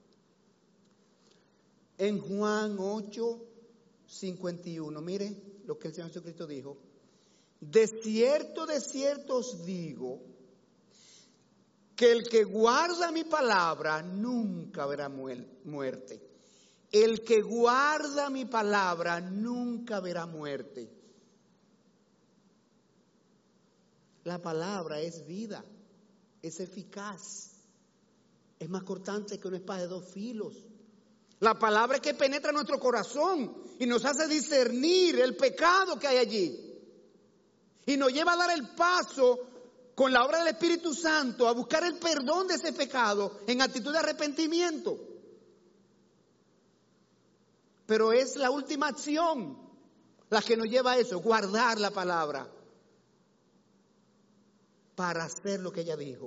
En Juan ocho, cincuenta y uno, mire lo que el Señor Jesucristo dijo. De cierto, de cierto os digo, que el que guarda mi palabra nunca verá muerte. El que guarda mi palabra nunca verá muerte. La palabra es vida, es eficaz, es más cortante que una espada de dos filos. La palabra es que penetra nuestro corazón y nos hace discernir el pecado que hay allí. Y nos lleva a dar el paso con la obra del Espíritu Santo a buscar el perdón de ese pecado en actitud de arrepentimiento. Pero es la última acción la que nos lleva a eso, guardar la palabra para hacer lo que ella dijo.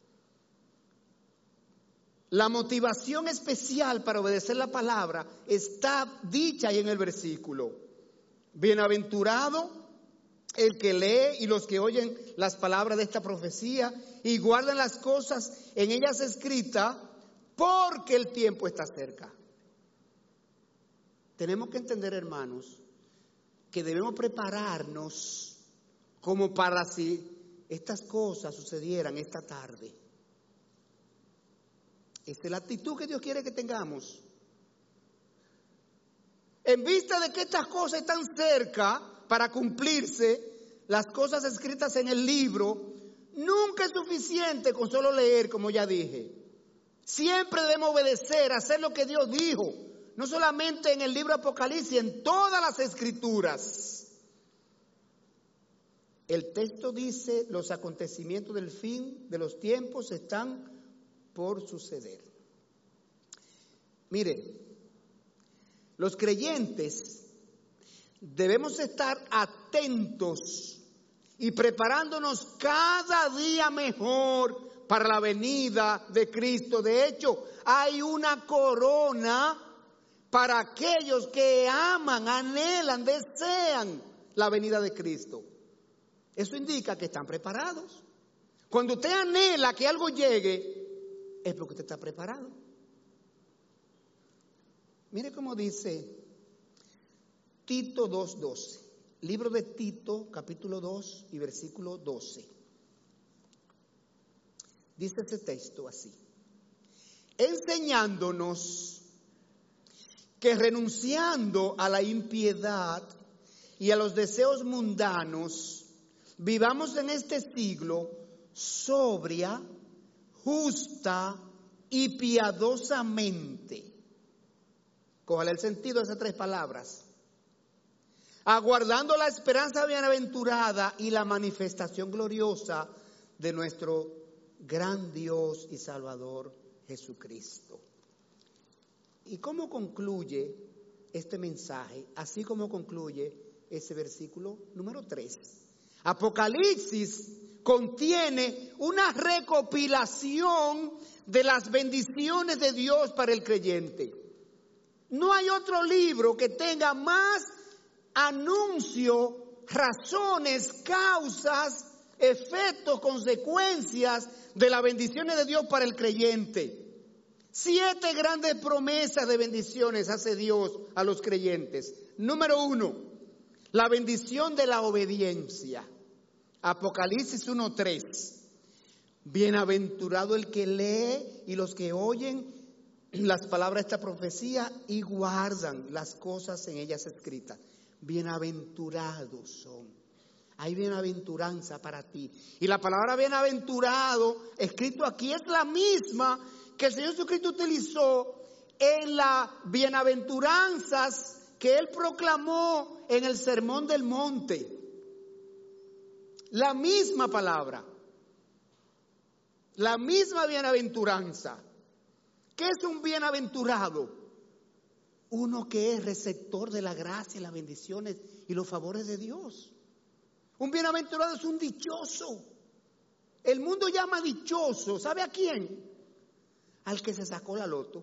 La motivación especial para obedecer la palabra está dicha ahí en el versículo. Bienaventurado el que lee y los que oyen las palabras de esta profecía y guardan las cosas en ellas escritas, porque el tiempo está cerca. Tenemos que entender, hermanos, que debemos prepararnos como para si estas cosas sucedieran esta tarde. Esta es la actitud que Dios quiere que tengamos. En vista de que estas cosas están cerca para cumplirse, las cosas escritas en el libro, nunca es suficiente con solo leer, como ya dije. Siempre debemos obedecer, hacer lo que Dios dijo, no solamente en el libro de Apocalipsis, en todas las escrituras. El texto dice, los acontecimientos del fin de los tiempos están por suceder. Mire, los creyentes debemos estar atentos y preparándonos cada día mejor para la venida de Cristo. De hecho, hay una corona para aquellos que aman, anhelan, desean la venida de Cristo. Eso indica que están preparados. Cuando usted anhela que algo llegue, es porque usted está preparado. Mire cómo dice Tito dos doce, libro de Tito, capítulo dos y versículo doce. Dice este texto así: enseñándonos que renunciando a la impiedad y a los deseos mundanos, vivamos en este siglo sobria, justa y piadosamente. Cójale el sentido de esas tres palabras. Aguardando la esperanza bienaventurada y la manifestación gloriosa de nuestro gran Dios y Salvador Jesucristo. ¿Y cómo concluye este mensaje? Así como concluye ese versículo número tres. Apocalipsis contiene una recopilación de las bendiciones de Dios para el creyente. No hay otro libro que tenga más anuncio, razones, causas, efectos, consecuencias de las bendiciones de Dios para el creyente. Siete grandes promesas de bendiciones hace Dios a los creyentes. Número uno, la bendición de la obediencia. Apocalipsis uno tres. Bienaventurado el que lee y los que oyen las palabras de esta profecía y guardan las cosas en ellas escritas. Bienaventurados son. Hay bienaventuranza para ti. Y la palabra bienaventurado, escrito aquí, es la misma que el Señor Jesucristo utilizó en las bienaventuranzas que Él proclamó en el Sermón del Monte. La misma palabra. La misma bienaventuranza. ¿Qué es un bienaventurado? Uno que es receptor de la gracia y las bendiciones y los favores de Dios. Un bienaventurado es un dichoso. El mundo llama dichoso, ¿sabe a quién? Al que se sacó la loto.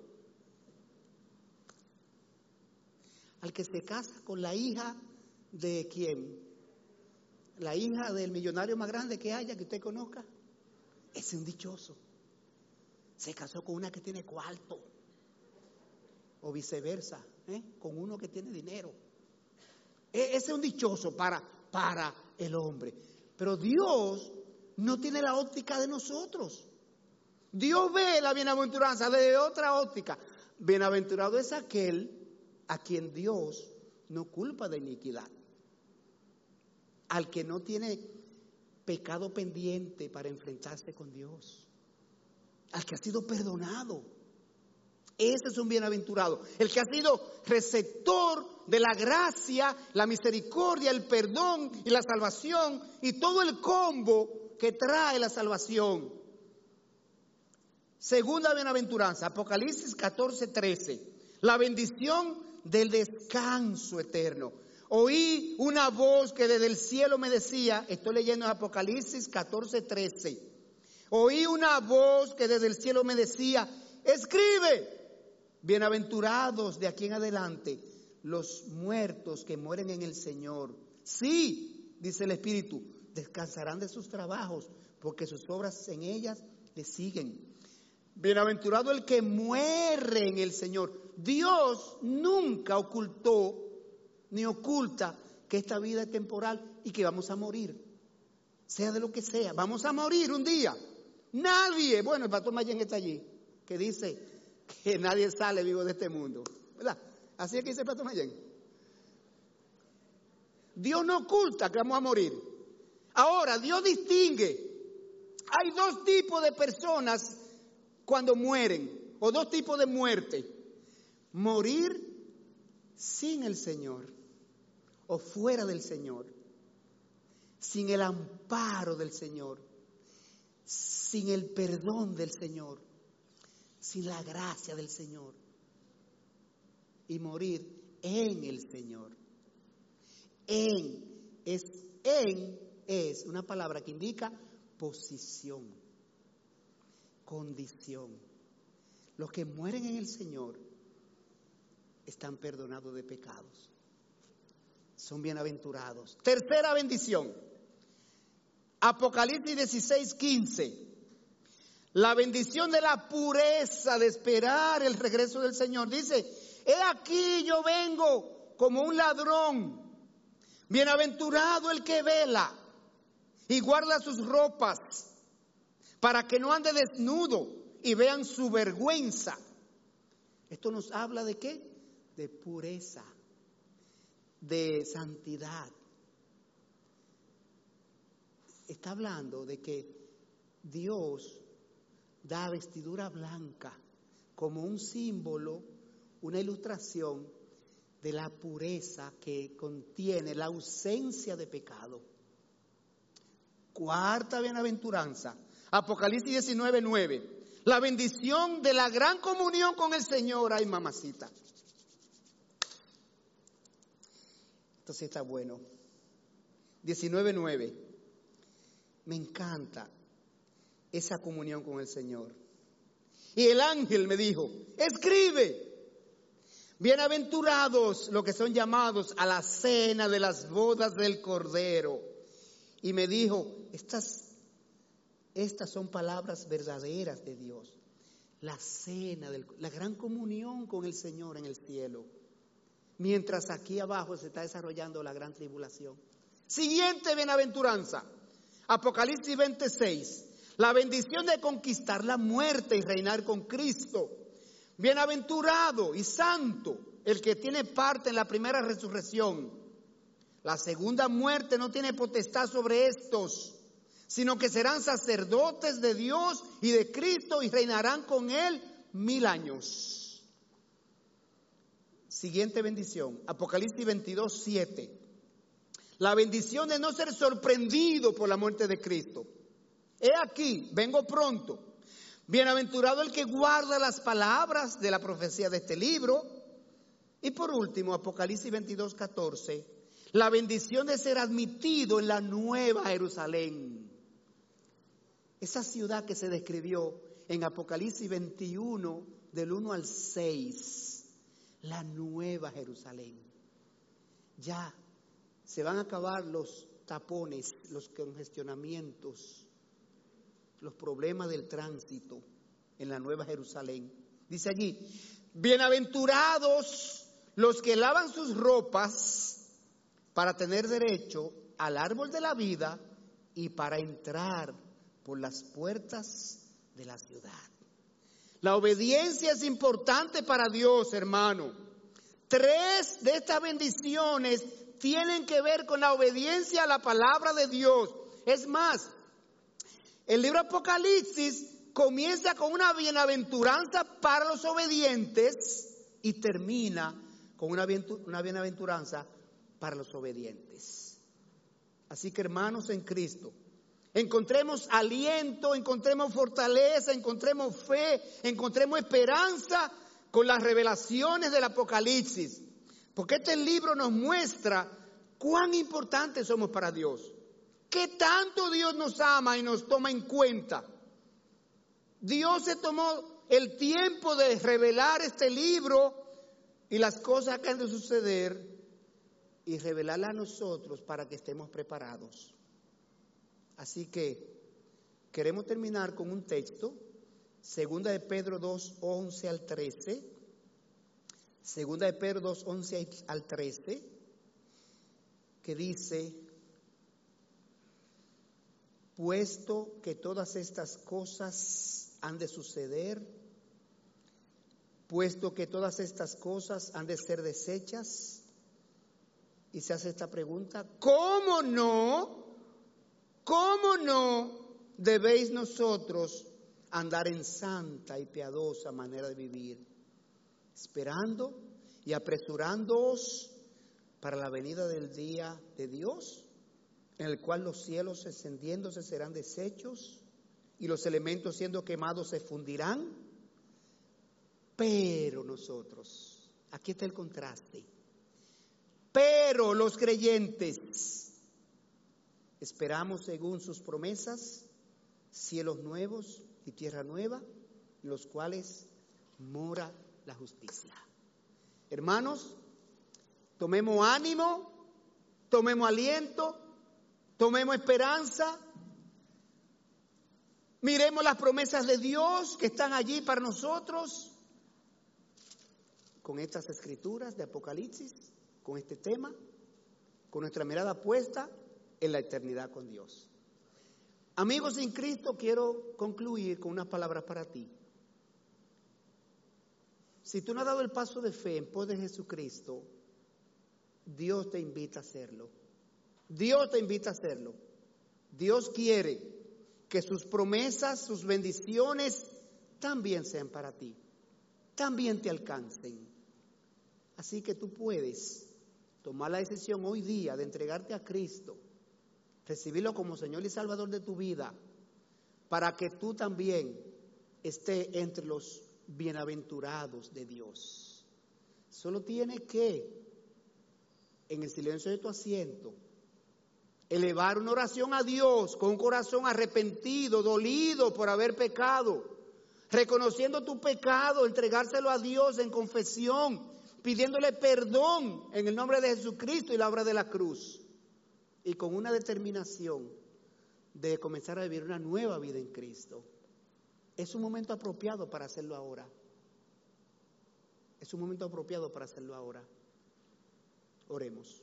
Al que se casa con la hija de quién. La hija del millonario más grande que haya, que usted conozca. Ese es un dichoso. Se casó con una que tiene cuarto. O viceversa, ¿eh? Con uno que tiene dinero. Ese es un dichoso para, para el hombre. Pero Dios no tiene la óptica de nosotros. Dios ve la bienaventuranza desde otra óptica. Bienaventurado es aquel a quien Dios no culpa de iniquidad. Al que no tiene pecado pendiente para enfrentarse con Dios. Al que ha sido perdonado. Ese es un bienaventurado. El que ha sido receptor de la gracia, la misericordia, el perdón y la salvación y todo el combo que trae la salvación. Segunda bienaventuranza, Apocalipsis catorce trece. La bendición del descanso eterno. Oí una voz que desde el cielo me decía, estoy leyendo Apocalipsis catorce trece. Oí una voz que desde el cielo me decía, escribe. Bienaventurados de aquí en adelante los muertos que mueren en el Señor. Sí, dice el Espíritu, descansarán de sus trabajos, porque sus obras en ellas le siguen. Bienaventurado el que muere en el Señor. Dios nunca ocultó ni oculta que esta vida es temporal y que vamos a morir. Sea de lo que sea, vamos a morir un día. Nadie, bueno, el pastor Mayen está allí, que dice que nadie sale vivo de este mundo, ¿verdad? Así es que dice el pastor Mayen. Dios no oculta que vamos a morir. Ahora, Dios distingue. Hay dos tipos de personas cuando mueren, o dos tipos de muerte. Morir sin el Señor, o fuera del Señor, sin el amparo del Señor, sin el perdón del Señor, sin la gracia del Señor, y morir en el Señor. En es, en es una palabra que indica posición, condición. Los que mueren en el Señor están perdonados de pecados. Son bienaventurados. Tercera bendición. Apocalipsis dieciséis quince. La bendición de la pureza de esperar el regreso del Señor. Dice, he aquí yo vengo como un ladrón. Bienaventurado el que vela y guarda sus ropas para que no ande desnudo y vean su vergüenza. Esto nos habla de qué? De pureza, de santidad. Está hablando de que Dios da vestidura blanca como un símbolo, una ilustración de la pureza que contiene la ausencia de pecado. Cuarta bienaventuranza, Apocalipsis diecinueve nueve. La bendición de la gran comunión con el Señor. Ay, mamacita. Esto sí está bueno. diecinueve nueve. Me encanta esa comunión con el Señor. Y el ángel me dijo, escribe, bienaventurados los que son llamados a la cena de las bodas del Cordero. Y me dijo, estas, estas son palabras verdaderas de Dios. La cena, del, la gran comunión con el Señor en el cielo. Mientras aquí abajo se está desarrollando la gran tribulación. Siguiente bienaventuranza. Apocalipsis veintiséis. La bendición de conquistar la muerte y reinar con Cristo. Bienaventurado y santo el que tiene parte en la primera resurrección. La segunda muerte no tiene potestad sobre estos, sino que serán sacerdotes de Dios y de Cristo y reinarán con Él mil años. Siguiente bendición, Apocalipsis veintidós, siete. La bendición de no ser sorprendido por la muerte de Cristo. He aquí, vengo pronto. Bienaventurado el que guarda las palabras de la profecía de este libro. Y por último, Apocalipsis veintidós, catorce. La bendición de ser admitido en la nueva Jerusalén. Esa ciudad que se describió en Apocalipsis veintiuno, del uno al seis. La nueva Jerusalén. Ya se van a acabar los tapones, los congestionamientos, los problemas del tránsito en la nueva Jerusalén. Dice allí, bienaventurados los que lavan sus ropas para tener derecho al árbol de la vida y para entrar por las puertas de la ciudad. La obediencia es importante para Dios, hermano. Tres de estas bendiciones tienen que ver con la obediencia a la palabra de Dios. Es más, el libro Apocalipsis comienza con una bienaventuranza para los obedientes y termina con una bienaventuranza para los obedientes. Así que, hermanos en Cristo, encontremos aliento, encontremos fortaleza, encontremos fe, encontremos esperanza con las revelaciones del Apocalipsis. Porque este libro nos muestra cuán importantes somos para Dios. Qué tanto Dios nos ama y nos toma en cuenta. Dios se tomó el tiempo de revelar este libro y las cosas que han de suceder y revelarla a nosotros para que estemos preparados. Así que queremos terminar con un texto, segunda de Pedro dos, once al trece, segunda de Pedro dos, once al trece, que dice, puesto que todas estas cosas han de suceder, puesto que todas estas cosas han de ser deshechas, y se hace esta pregunta, ¿cómo no? ¿Cómo no debéis nosotros andar en santa y piadosa manera de vivir, esperando y apresurándoos para la venida del día de Dios, en el cual los cielos encendiéndose serán deshechos y los elementos siendo quemados se fundirán? Pero nosotros, aquí está el contraste, pero los creyentes esperamos según sus promesas cielos nuevos y tierra nueva, en los cuales mora la justicia. Hermanos, tomemos ánimo, tomemos aliento, tomemos esperanza, miremos las promesas de Dios que están allí para nosotros, con estas escrituras de Apocalipsis, con este tema, con nuestra mirada puesta en la eternidad con Dios. Amigos en Cristo, quiero concluir con unas palabras para ti. Si tú no has dado el paso de fe en pos de Jesucristo, Dios te invita a hacerlo. Dios te invita a hacerlo. Dios quiere que sus promesas, sus bendiciones también sean para ti, también te alcancen. Así que tú puedes tomar la decisión hoy día de entregarte a Cristo, recibirlo como Señor y Salvador de tu vida, para que tú también estés entre los bienaventurados de Dios. Solo tienes que, en el silencio de tu asiento, elevar una oración a Dios con un corazón arrepentido, dolido por haber pecado, reconociendo tu pecado, entregárselo a Dios en confesión, pidiéndole perdón en el nombre de Jesucristo y la obra de la cruz, y con una determinación de comenzar a vivir una nueva vida en Cristo. Es un momento apropiado para hacerlo ahora. Es un momento apropiado para hacerlo ahora. Oremos.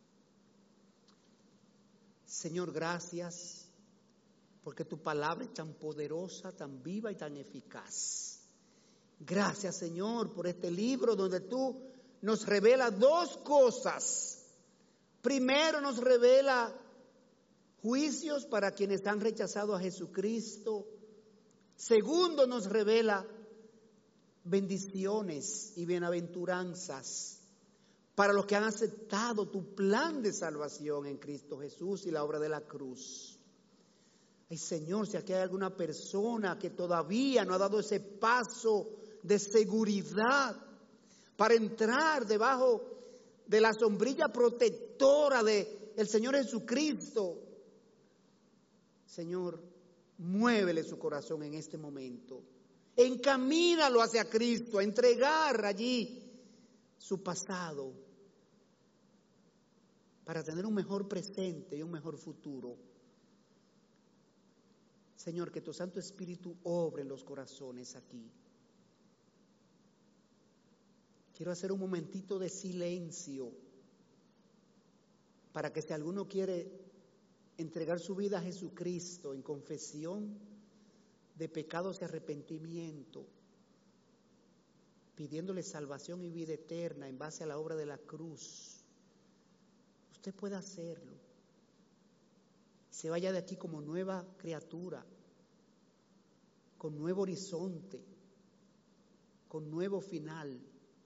Señor, gracias porque tu palabra es tan poderosa, tan viva y tan eficaz. Gracias, Señor, por este libro donde tú nos revelas dos cosas. Primero, nos revela juicios para quienes han rechazado a Jesucristo. Segundo, nos revela bendiciones y bienaventuranzas para los que han aceptado tu plan de salvación en Cristo Jesús y la obra de la cruz. Ay, Señor, si aquí hay alguna persona que todavía no ha dado ese paso de seguridad para entrar debajo de la sombrilla protectora del Señor Jesucristo, Señor, muévele su corazón en este momento. Encamínalo hacia Cristo, a entregar allí su pasado para tener un mejor presente y un mejor futuro. Señor, que tu Santo Espíritu obre en los corazones aquí. Quiero hacer un momentito de silencio para que si alguno quiere entregar su vida a Jesucristo en confesión de pecados y arrepentimiento, pidiéndole salvación y vida eterna en base a la obra de la cruz, usted puede hacerlo. Se vaya de aquí como nueva criatura, con nuevo horizonte, con nuevo final,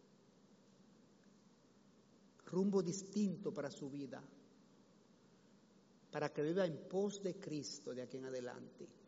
rumbo distinto para su vida, para que viva en pos de Cristo de aquí en adelante.